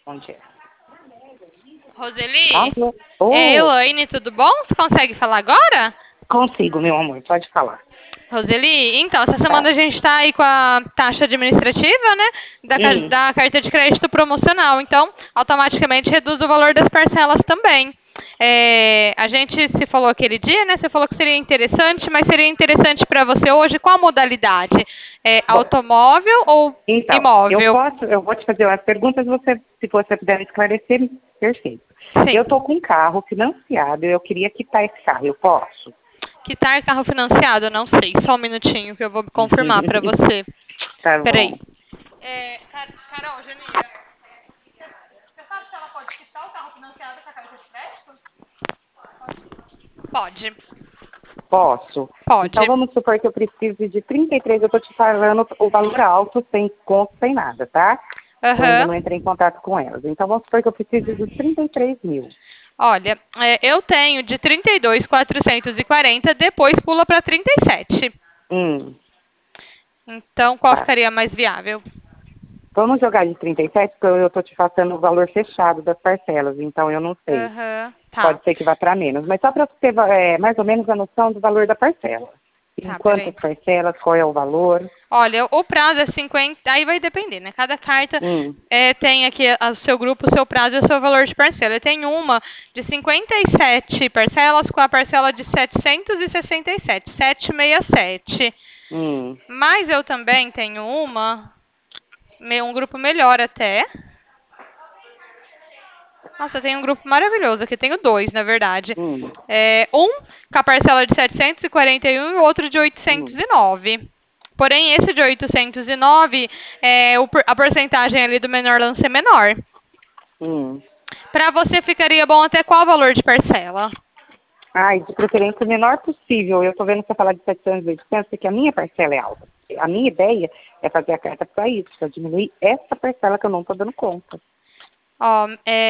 Onde é? Roseli, Alô? é Oh, Elaine, tudo bom? Você consegue falar agora? consigo, meu amor, pode falar. Roseli, então, essa semana Tá. a gente está aí com a taxa administrativa, né, Hum, da carta de crédito promocional. Então, automaticamente reduz o valor das parcelas também. A gente se falou aquele dia, né? Você falou que seria interessante, mas seria interessante para você hoje qual modalidade? bom, Automóvel ou então, imóvel? eu vou te fazer umas perguntas, se você puder me esclarecer, perfeito. Eu Sim. estou com um carro financiado, eu queria quitar esse carro, eu posso? Quitar carro financiado? Não sei. Só um minutinho que eu vou confirmar para você. Tá Peraí. bom. Carol, Janira, você sabe se ela pode quitar o carro financiado com a carta de crédito? Pode. Posso. Então Pode. vamos supor que eu precise de 33, eu estou te falando o valor alto, sem conto, sem nada, tá? Eu ainda Aham. não entrei em contato com elas. Então vamos supor que eu precise dos 33 mil. Olha, eu tenho de 32.440, depois pula para 37. Hum, Então, qual tá. ficaria mais viável? Vamos jogar de 37, porque eu estou te passando o valor fechado das parcelas, então eu não sei. Aham. Tá. Pode ser que vá para menos, mas só para você ter mais ou menos a noção do valor da parcela. Em Tá, quantas peraí. parcelas, qual é o valor. Olha, o prazo é 50, aí vai depender, né? Cada carta Hum, tem aqui o seu grupo, o seu prazo e o seu valor de parcela. Eu tenho uma de 57 parcelas com a parcela de 767, 767. hum, Mas eu também tenho um grupo melhor até. Nossa, eu tenho um grupo maravilhoso aqui. Tenho dois, na verdade. hum, Um com a parcela de 741 e o outro de hum, 809. Porém, esse de 809, a porcentagem ali do menor lance é menor. hum. Para você ficaria bom até qual valor de parcela? Ai, de preferência o menor possível. Eu estou vendo você falar de 700, 800, porque a minha parcela é alta. A minha ideia é fazer a carta para isso, para diminuir essa parcela que eu não estou dando conta. Ó,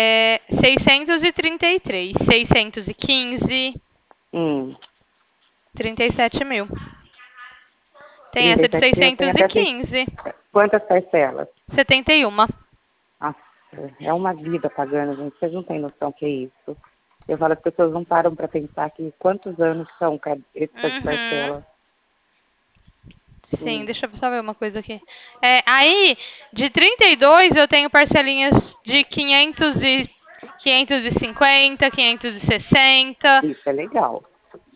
633, 615, Hum, 37 mil. Tem essa de 37 mil tem até 615, quantas parcelas? 71. Nossa, é uma vida pagando, gente. Vocês não têm noção que é isso. Eu falo, as pessoas não param para pensar que quantos anos são essa de Uhum. parcela. Sim, Hum, deixa eu só ver uma coisa aqui. Aí, de 32 eu tenho parcelinhas de 550, 560, isso é legal.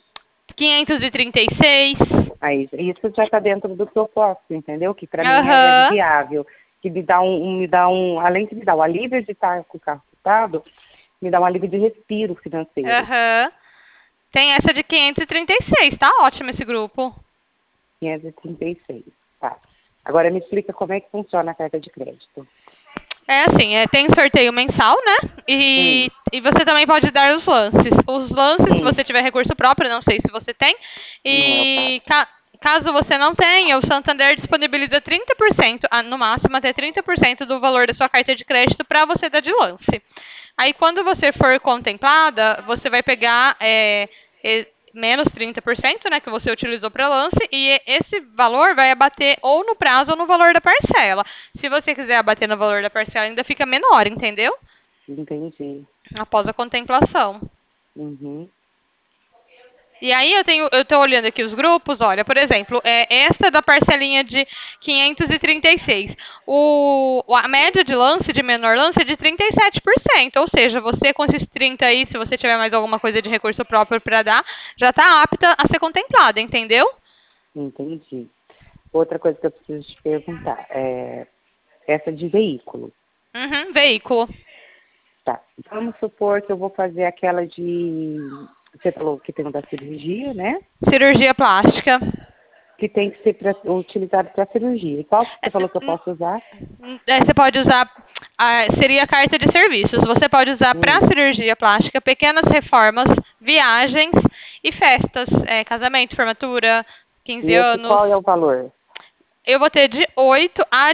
536. Aí, isso já está dentro do que eu posso, entendeu? Que para mim é Aham, viável. Que além de me dar o alívio de estar com o carro quitado, me dá um alívio de respiro financeiro. aham. Tem essa de 536, tá ótimo esse grupo. 536, tá. Agora me explica como é que funciona a carta de crédito. É assim, tem sorteio mensal, né? Hum, E você também pode dar os lances. Os lances, se hum, você tiver recurso próprio, não sei se você tem. não é o caso. E caso você não tenha, o Santander disponibiliza 30%, no máximo até 30% do valor da sua carta de crédito para você dar de lance. Aí, quando você for contemplada, você vai pegar menos 30%, né, que você utilizou para lance, e esse valor vai abater ou no prazo ou no valor da parcela. Se você quiser abater no valor da parcela, ainda fica menor, entendeu? Entendi. Após a contemplação. Uhum. E aí eu tô olhando aqui os grupos, olha, por exemplo, esta da parcelinha de 536. A média de lance, de menor lance, é de 37%. Ou seja, você com esses 30 aí, se você tiver mais alguma coisa de recurso próprio para dar, já está apta a ser contemplada, entendeu? Entendi. Outra coisa que eu preciso te perguntar é essa de veículo. Uhum, veículo. Tá. Vamos supor que eu vou fazer aquela de. Você falou que tem o da cirurgia, né? Cirurgia plástica. Que tem que ser utilizado para cirurgia. E qual que você falou que eu posso usar? Você pode usar, seria a carta de serviços. Você pode usar para Hum. cirurgia plástica, pequenas reformas, viagens e festas, casamento, formatura, 15 E esse anos. qual é o valor? Eu vou ter de 8 a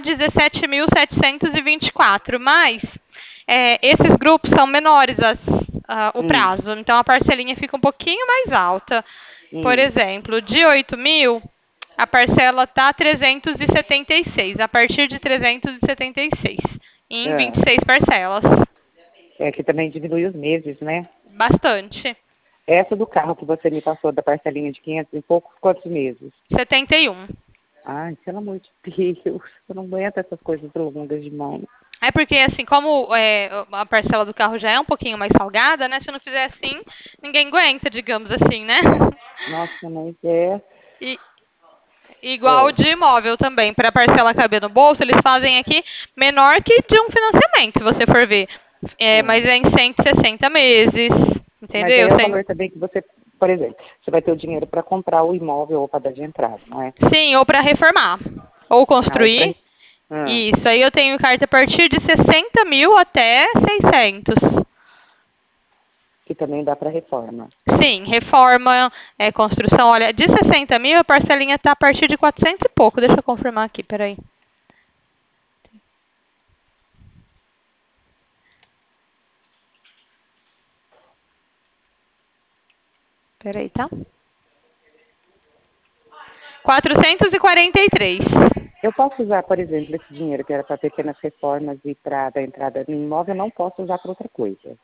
17.724, mas esses grupos são menores o Hum. prazo, então a parcelinha fica um pouquinho mais alta. Por Hum. exemplo, de 8 mil, a parcela está 376, a partir de 376. em Ah, 26 parcelas. é que também diminui os meses, né? Bastante. Essa do carro que você me passou da parcelinha de 500 e poucos, quantos meses? 71. Ai, pelo amor de Deus, eu não aguento essas coisas longas demais. É porque, assim, como a parcela do carro já é um pouquinho mais salgada, né? Se não fizer assim, ninguém aguenta, digamos assim, né? Nossa, mas é. E, igual É. de imóvel também, para a parcela caber no bolso, eles fazem aqui menor que de um financiamento, se você for ver. Mas Ah. é em 160 meses, Mas aí entendeu? é o valor também que você, por exemplo, você vai ter o dinheiro para comprar o imóvel ou para dar de entrada, não é? Sim, ou para reformar, ou Ah, ou pra... construir. ah, Isso, aí eu tenho carta a partir de 60 mil até 600. que também dá para reforma. Sim, reforma, construção. Olha, de 60 mil a parcelinha está a partir de 400 e pouco. Deixa eu confirmar aqui, peraí. Peraí, tá? 443. Eu posso usar, por exemplo, esse dinheiro que era para pequenas reformas e para dar entrada no imóvel, eu não posso usar para outra coisa.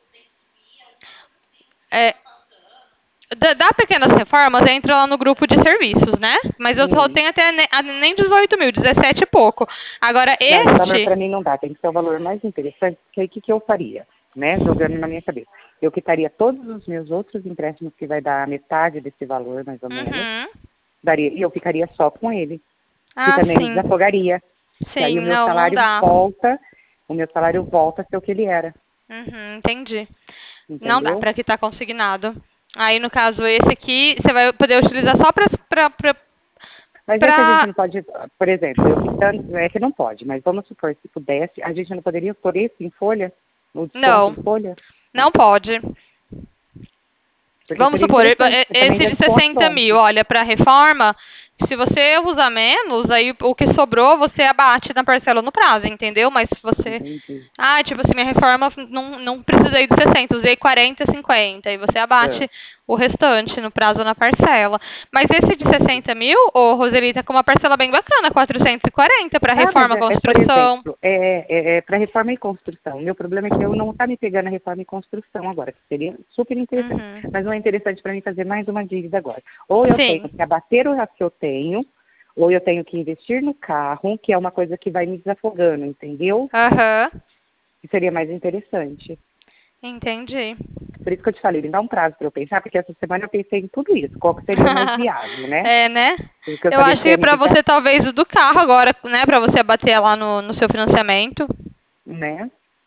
É, da Pequenas Reformas, entra lá no grupo de serviços, né? Mas eu só Hum. tenho até nem 18 mil, 17 e pouco. Agora, Não, esse valor para este... mim não dá, tem que ser o valor mais interessante, que aí o que, que eu faria, né? Jogando na minha cabeça. Eu quitaria todos os meus outros empréstimos, que vai dar metade desse valor, mais ou menos, Uhum. daria, e eu ficaria só com ele, que Ah, também me sim. desafogaria. Que aí Sim, não, não dá. o meu salário volta a ser o que ele era, Uhum, entendi. Não dá entendeu? para quitar consignado. Aí, no caso, esse aqui, você vai poder utilizar só Mas é que a gente pra... não pode, por exemplo, eu quitando, é que não pode, mas vamos supor, se pudesse, a gente não poderia pôr isso em folha, no desconto Não, em folha? não Não, pode. porque Vamos seria supor, interessante, porque também esse já de 60 desconto. mil, olha, para reforma, se você usar menos, aí o que sobrou você abate na parcela no prazo, entendeu? Mas se você... Entendi. Ah, tipo assim, minha reforma não precisei de 60, usei 40, 50, aí você É, abate o restante no prazo ou na parcela. Mas esse de entendi. 60 mil, ô Roseli, tá com uma parcela bem bacana, 440 para Ah, mas reforma, por construção. exemplo, para reforma e construção. O meu problema é que eu não tá me pegando a reforma e construção agora, que seria super interessante. Uhum. Mas não é interessante para mim fazer mais uma dívida agora. Ou eu tenho Sim. que abater o que eu tenho, ou eu tenho que investir no carro, que é uma coisa que vai me desafogando, entendeu? Aham. Que seria mais interessante. Entendi. Por isso que eu te falei, me dá um prazo para eu pensar, porque essa semana eu pensei em tudo isso, qual que seria o mais viável, né? É, né? Porque eu Eu falei que acho você ia que me pra ligar, você, talvez, o do carro agora, né? Pra você abater lá no seu financiamento. né?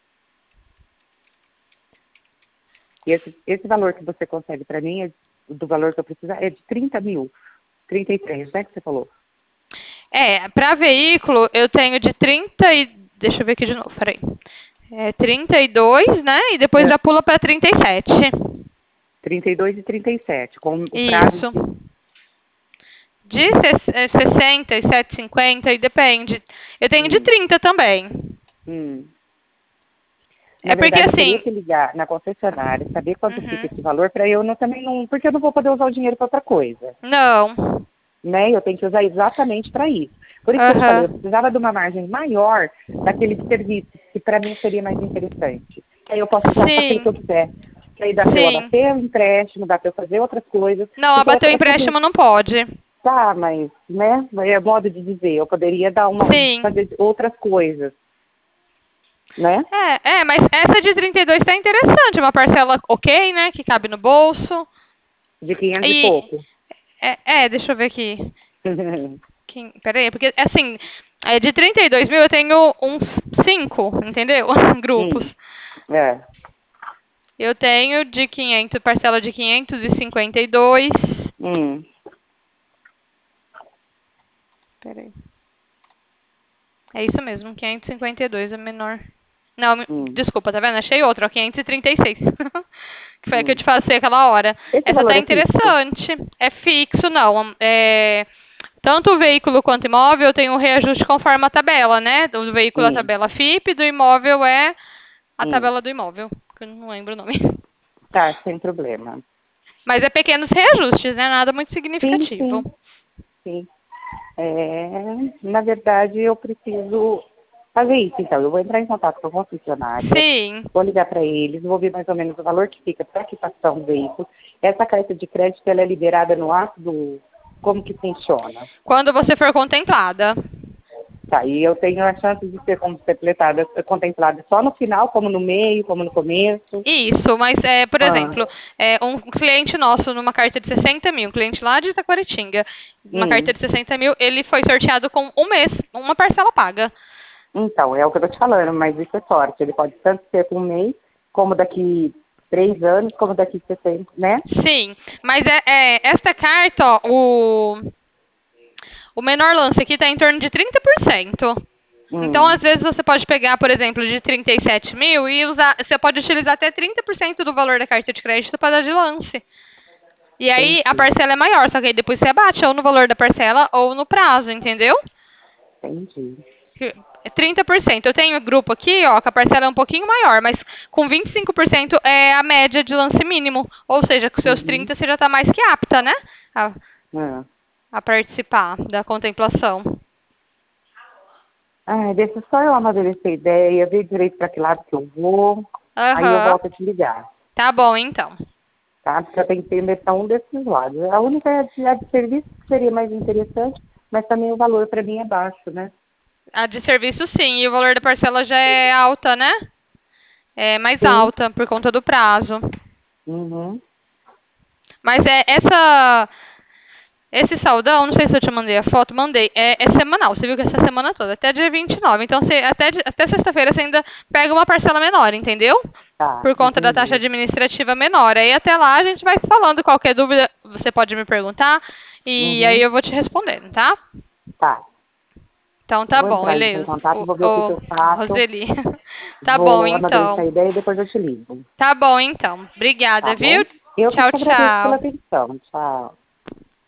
E esse valor que você consegue para mim, do valor que eu precisar, é de 30 mil. 33, né, que você falou? Pra veículo, eu tenho de 30 e... Deixa eu ver aqui de novo, peraí. 32, né? E depois É. já pula pra 37. 32 e 37, com o prazo Isso. de... De 60 e 7,50, e depende. Eu tenho de Hum, 30 também. hum. Na É porque verdade, eu teria assim... que ligar na concessionária, saber quanto fica esse Uhum. valor, para eu não, também não... Porque eu não vou poder usar o dinheiro para outra coisa, Não. né? Eu tenho que usar exatamente para isso. Por isso que eu te falei, eu Aham. precisava de uma margem maior daqueles serviços, que para mim seria mais interessante. Que aí eu posso usar para aquilo que eu Sim. quiser. Que aí dá para eu Sim. abater o empréstimo, dá para eu fazer outras coisas. Não, Porque abater o é tudo... empréstimo não pode. Tá, mas, né, é modo de dizer, eu poderia Sim. fazer outras coisas, né? Mas essa de 32 tá interessante. Uma parcela ok, né? Que cabe no bolso. De 500 e E. pouco. Deixa eu ver aqui. Peraí, porque assim, de 32 mil eu tenho uns 5, entendeu? Grupos. É. Eu tenho de 500, parcela de 552. Hum, Peraí. É isso mesmo, 552 é menor. Não, hum, desculpa, tá vendo? Achei outra, ó, 536. Que foi a que eu hum. te passei aquela hora. Esse Essa valor tá é fixo? interessante. É fixo, não. Tanto o veículo quanto o imóvel tem um reajuste conforme a tabela, né? Do veículo a Hum, tabela FIP, do imóvel é a hum. tabela do imóvel, que eu não lembro o nome. Tá, sem problema. Mas é pequenos reajustes, né? Nada muito Sim, significativo. sim, sim. Na verdade, eu preciso. fazer isso, então. Eu vou entrar em contato com a concessionária, Sim. vou ligar para eles, vou ver mais ou menos o valor que fica para a quitação do veículo. Essa carta de crédito, ela é liberada no ato do... Como que funciona? Quando você for contemplada. Tá, e eu tenho a chance de ser contemplada só no final, como no meio, como no começo. Isso, mas, por exemplo, um cliente nosso numa carta de 60 mil, um cliente lá de Itaquaritinga, uma carta de 60 mil, ele foi sorteado com um mês, uma parcela paga. Então, é o que eu tô te falando, mas isso é sorte. Ele pode tanto ser com um mês, como daqui 3 anos, como daqui 60, né? Sim, mas esta carta, ó, o menor lance aqui está em torno de 30%. Então, às vezes, você pode pegar, por exemplo, de 37 mil e usar. Você pode utilizar até 30% do valor da carta de crédito para dar de lance. E aí a parcela é maior, só que aí depois você abate ou no valor da parcela ou no prazo, entendeu? Entendi. 30%. Eu tenho grupo aqui, ó, que a parcela é um pouquinho maior, mas com 25% é a média de lance mínimo. Ou seja, com seus 30 você já está mais que apta, né? A participar da contemplação. Deixa só eu amadurecer a ideia, ver direito para que lado que eu vou. Aí eu volto a te ligar. Tá bom, então. Tá? Porque eu tenho que entender para um desses lados. A única é a de serviço, que seria mais interessante, mas também o valor para mim é baixo, né? A de serviço, sim. E o valor da parcela já é alta, né? É mais alta, por conta do prazo. Mas esse saldão, não sei se eu te mandei a foto, mandei. É semanal, você viu que essa semana toda, até dia 29. Então, até sexta-feira você ainda pega uma parcela menor, entendeu? Tá, por conta da taxa administrativa menor. Aí até lá a gente vai falando. Qualquer dúvida você pode me perguntar e aí eu vou te respondendo, tá? Tá. Então tá bom, Eleus. Vou ver o que eu faço. Roseli. Tá bom, então. Essa ideia e depois eu te ligo. Tá bom, então. Obrigada, Tá viu? Eu Tchau, que agradeço tchau. pela atenção. Tchau.